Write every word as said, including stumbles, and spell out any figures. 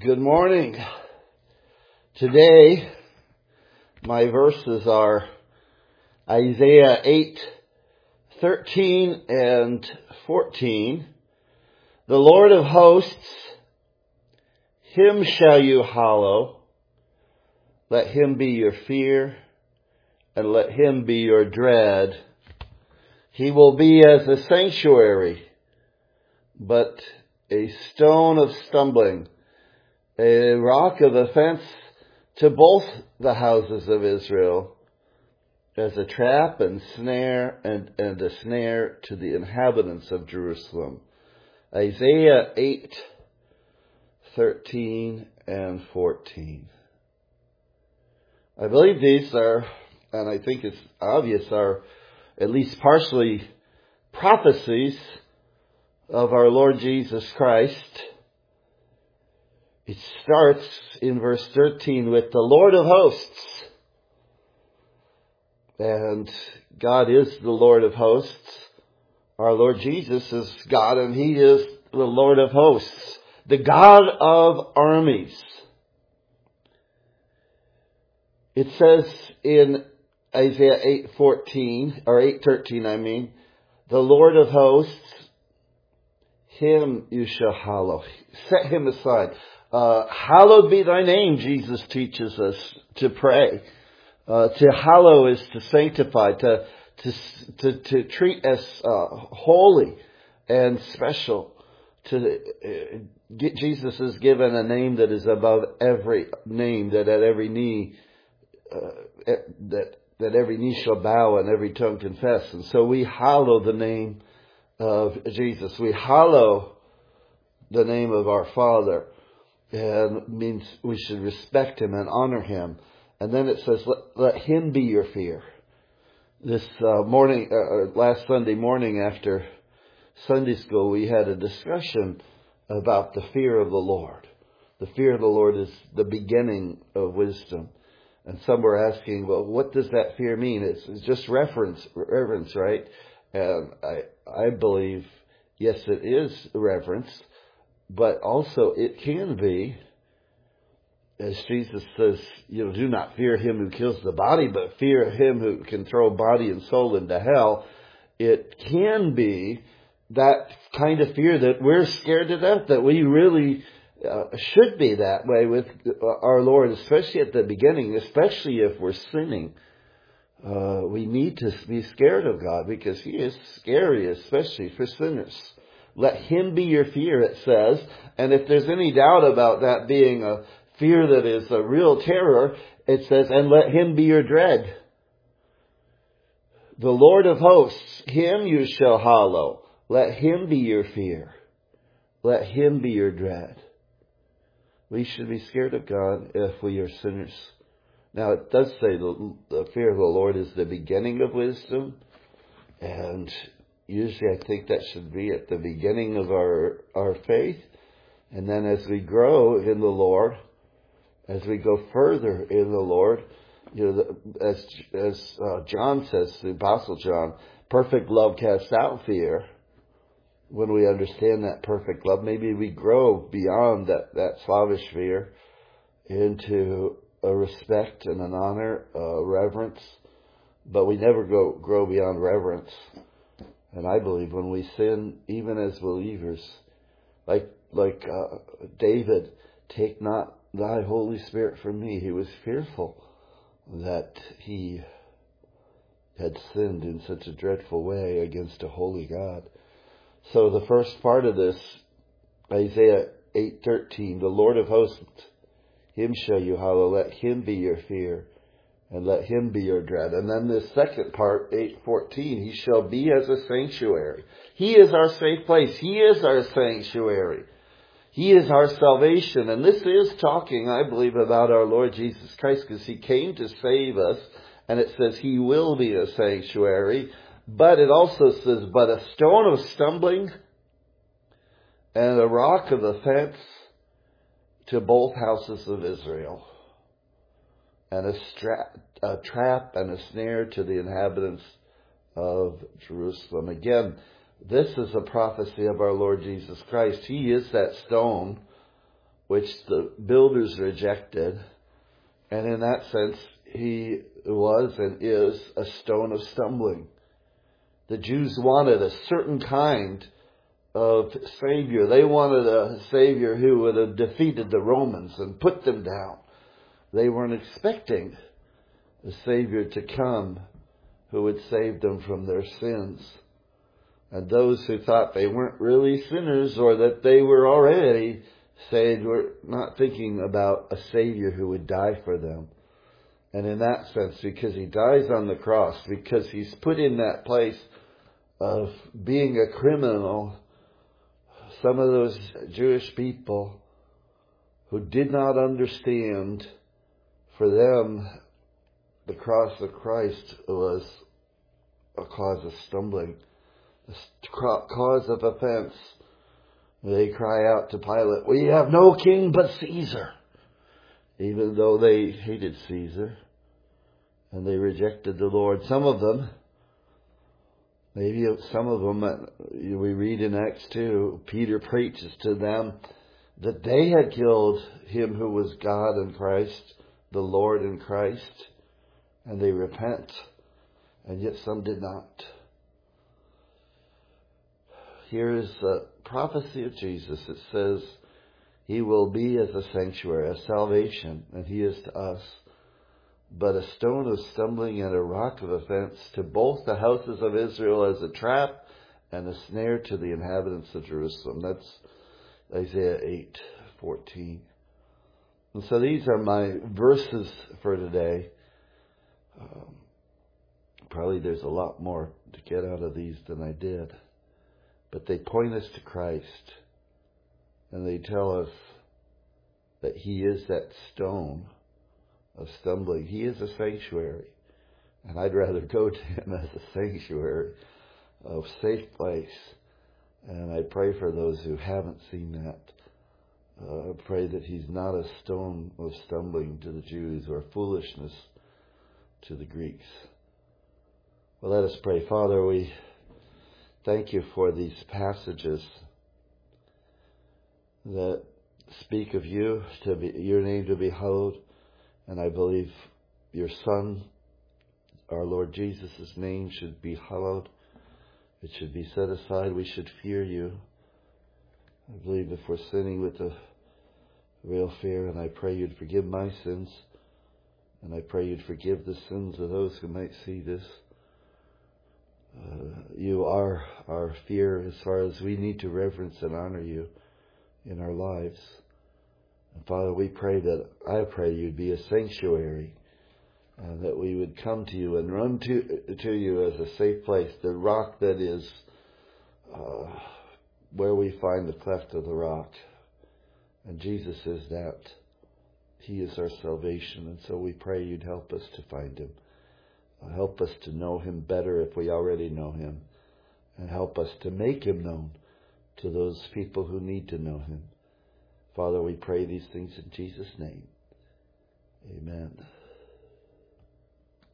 Good morning. Today, my verses are Isaiah eight, thirteen and fourteen. The Lord of hosts, him shall you hallow. Let him be your fear, and let him be your dread. He will be as a sanctuary, but a stone of stumbling, a rock of offense to both the houses of Israel, as a trap and snare and, and a snare to the inhabitants of Jerusalem. Isaiah eight, thirteen and fourteen. I believe these are, and I think it's obvious, are at least partially prophecies of our Lord Jesus Christ. It starts in verse thirteen with the Lord of hosts. And God is the Lord of hosts. Our Lord Jesus is God, and He is the Lord of hosts, the God of armies. It says in Isaiah eight fourteen, or eight thirteen, I mean, the Lord of hosts, him you shall hallow. Set him aside. Uh, hallowed be thy name, Jesus teaches us to pray. Uh, to hallow is to sanctify, to to to, to treat as uh, holy and special. To uh, get, Jesus is given a name that is above every name, that at every knee, uh, that that every knee shall bow and every tongue confess. And so we hallow the name of Jesus. We hallow the name of our Father. And means we should respect Him and honor Him. And then it says, let, let Him be your fear. This uh, morning, uh, or last Sunday morning after Sunday school, we had a discussion about the fear of the Lord. The fear of the Lord is the beginning of wisdom. And some were asking, well, what does that fear mean? It's, it's just reverence, reverence, right? And I, I believe, yes, it is reverence. But also it can be, as Jesus says, you know, do not fear him who kills the body, but fear him who can throw body and soul into hell. It can be that kind of fear that we're scared to death, that we really uh, should be that way with our Lord, especially at the beginning, especially if we're sinning. Uh, we need to be scared of God because He is scary, especially for sinners. Let Him be your fear, it says. And if there's any doubt about that being a fear that is a real terror, it says, and let Him be your dread. The Lord of hosts, Him you shall hallow. Let Him be your fear. Let Him be your dread. We should be scared of God if we are sinners. Now, it does say the, the fear of the Lord is the beginning of wisdom. And usually I think that should be at the beginning of our, our faith. And then as we grow in the Lord, as we go further in the Lord, you know, the, as as uh, John says, the Apostle John, perfect love casts out fear. When we understand that perfect love, maybe we grow beyond that, that slavish fear into a respect and an honor, uh, reverence. But we never go grow beyond reverence. And I believe when we sin, even as believers, like like uh, David, take not thy Holy Spirit from me. He was fearful that he had sinned in such a dreadful way against a holy God. So the first part of this, Isaiah eight thirteen, the Lord of hosts, Him shall you hallow, let Him be your fear. And let Him be your dread. And then the second part, eight fourteen, He shall be as a sanctuary. He is our safe place. He is our sanctuary. He is our salvation. And this is talking, I believe, about our Lord Jesus Christ, because He came to save us. And it says He will be a sanctuary. But it also says, but a stone of stumbling and a rock of offense to both houses of Israel. And a, stra- a trap and a snare to the inhabitants of Jerusalem. Again, this is a prophecy of our Lord Jesus Christ. He is that stone which the builders rejected. And in that sense, he was and is a stone of stumbling. The Jews wanted a certain kind of Savior. They wanted a Savior who would have defeated the Romans and put them down. They weren't expecting a Savior to come who would save them from their sins. And those who thought they weren't really sinners or that they were already saved were not thinking about a Savior who would die for them. And in that sense, because he dies on the cross, because he's put in that place of being a criminal, some of those Jewish people who did not understand, for them, the cross of Christ was a cause of stumbling, a cause of offense. They cry out to Pilate, "We have no king but Caesar," even though they hated Caesar and they rejected the Lord. Some of them, maybe some of them, we read in Acts two, Peter preaches to them that they had killed him who was God in Christ, the Lord in Christ, and they repent, and yet some did not. Here is the prophecy of Jesus. It says, he will be as a sanctuary, a salvation, and he is to us, but a stone of stumbling and a rock of offense to both the houses of Israel, as a trap and a snare to the inhabitants of Jerusalem. That's Isaiah eight fourteen. And so these are my verses for today. Um, probably there's a lot more to get out of these than I did. But they point us to Christ. And they tell us that he is that stone of stumbling. He is a sanctuary. And I'd rather go to him as a sanctuary, a safe place. And I pray for those who haven't seen that. Uh, I pray that he's not a stone of stumbling to the Jews or foolishness to the Greeks. Well, let us pray. Father, we thank you for these passages that speak of you, to be, your name to be hallowed. And I believe your Son, our Lord Jesus' name, should be hallowed. It should be set aside. We should fear you. I believe if we're sinning with a real fear, and I pray you'd forgive my sins, and I pray you'd forgive the sins of those who might see this. Uh, you are our fear as far as we need to reverence and honor you in our lives. And Father, we pray that, I pray you'd be a sanctuary, and that we would come to you and run to, to you as a safe place, the rock that is uh, where we find the cleft of the rock. And Jesus is that. He is our salvation. And so we pray you'd help us to find him. Help us to know him better if we already know him. And help us to make him known to those people who need to know him. Father, we pray these things in Jesus' name. Amen.